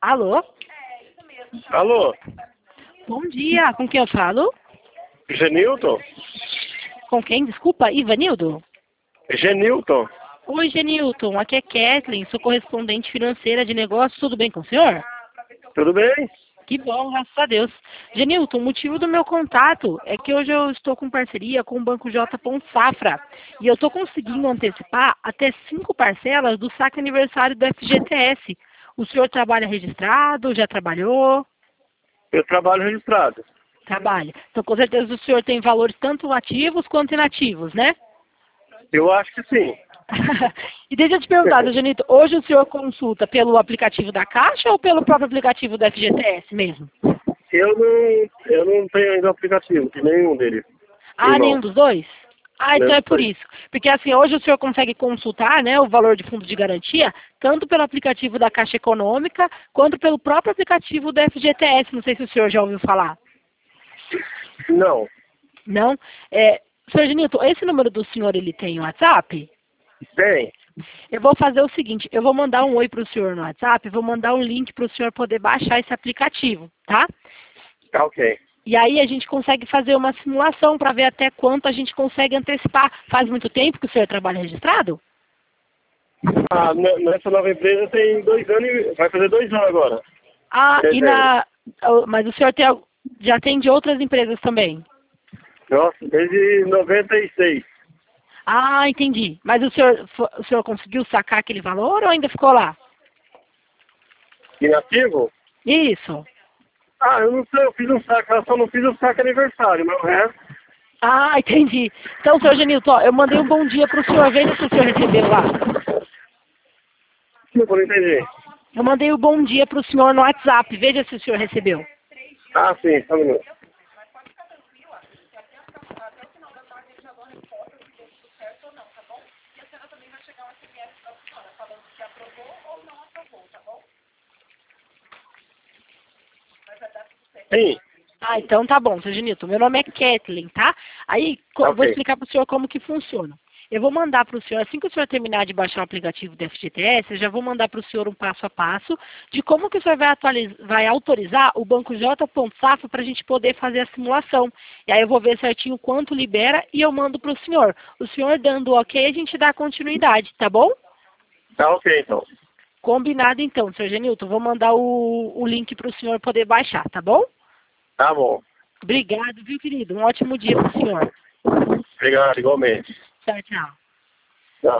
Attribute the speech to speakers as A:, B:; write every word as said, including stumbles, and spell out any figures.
A: Alô?
B: Alô?
A: Bom dia, com quem eu falo?
B: Genilton?
A: Com quem? Desculpa, Ivanildo?
B: Genilton?
A: Oi, Genilton, aqui é Kathleen, sou correspondente financeira de negócios, tudo bem com o senhor?
B: Tudo bem?
A: Que bom, graças a Deus. Genilton, o motivo do meu contato é que hoje eu estou com parceria com o Banco J. Safra e eu estou conseguindo antecipar até cinco parcelas do saque aniversário do F G T S. O senhor trabalha registrado, já trabalhou?
B: Eu trabalho registrado.
A: Trabalha. Então, com certeza o senhor tem valores tanto ativos quanto inativos, né?
B: Eu acho que sim.
A: E deixa eu te perguntar, Janito, hoje o senhor consulta pelo aplicativo da Caixa ou pelo próprio aplicativo do F G T S mesmo?
B: Eu não, eu não tenho ainda aplicativo, de nenhum deles.
A: Ah,
B: Irmão.
A: nenhum dos dois? Ah, então
B: Nenhum
A: é
B: dos
A: por
B: dois.
A: isso. Porque assim, hoje o senhor consegue consultar, né, o valor de fundo de garantia, tanto pelo aplicativo da Caixa Econômica, quanto pelo próprio aplicativo do F G T S. Não sei se o senhor já ouviu falar.
B: Não.
A: Não? É, senhor Janito, esse número do senhor, ele tem WhatsApp?
B: Tem.
A: Eu vou fazer o seguinte, eu vou mandar um oi para o senhor no WhatsApp, vou mandar um link para o senhor poder baixar esse aplicativo, tá?
B: Tá ok.
A: E aí a gente consegue fazer uma simulação para ver até quanto a gente consegue antecipar. Faz muito tempo que o senhor trabalha registrado?
B: Ah, n- nessa nova empresa tem dois anos e vai fazer dois anos agora.
A: Ah, e
B: Dezembro.
A: na... Mas o senhor tem, al- já tem de outras empresas também?
B: Nossa, desde noventa e seis.
A: Ah, entendi. Mas o senhor, fo- o senhor conseguiu sacar aquele valor ou ainda ficou lá?
B: Inativo?
A: Isso.
B: Ah, eu não sei, eu fiz um saque, eu só não fiz o saque aniversário, mas o resto.
A: Ah, entendi. Então, senhor Genilton, ó, eu mandei um bom dia para o senhor, veja se o senhor recebeu lá.
B: Desculpa, não entendi.
A: Eu mandei um bom dia para o senhor no WhatsApp, veja se o senhor recebeu.
B: Ah, sim, só um minuto. Sim.
A: Ah, então tá bom, seu Genilton. Meu nome é Kathleen, tá? Aí, co-
B: Ok.
A: vou explicar para o senhor como que funciona. Eu vou mandar para o senhor, assim que o senhor terminar de baixar o aplicativo do F G T S, eu já vou mandar para o senhor um passo a passo de como que o senhor vai, atualiz- vai autorizar o Banco J. Safra para a gente poder fazer a simulação. E aí eu vou ver certinho quanto libera e eu mando para o senhor. O senhor dando ok, a gente dá continuidade, tá bom?
B: Tá ok, então.
A: Combinado então, seu Genilton. Vou mandar o, o link para o senhor poder baixar, tá bom?
B: Tá bom.
A: Obrigado, viu, querido? Um ótimo dia para o senhor.
B: Obrigado, igualmente.
A: Tchau, tchau.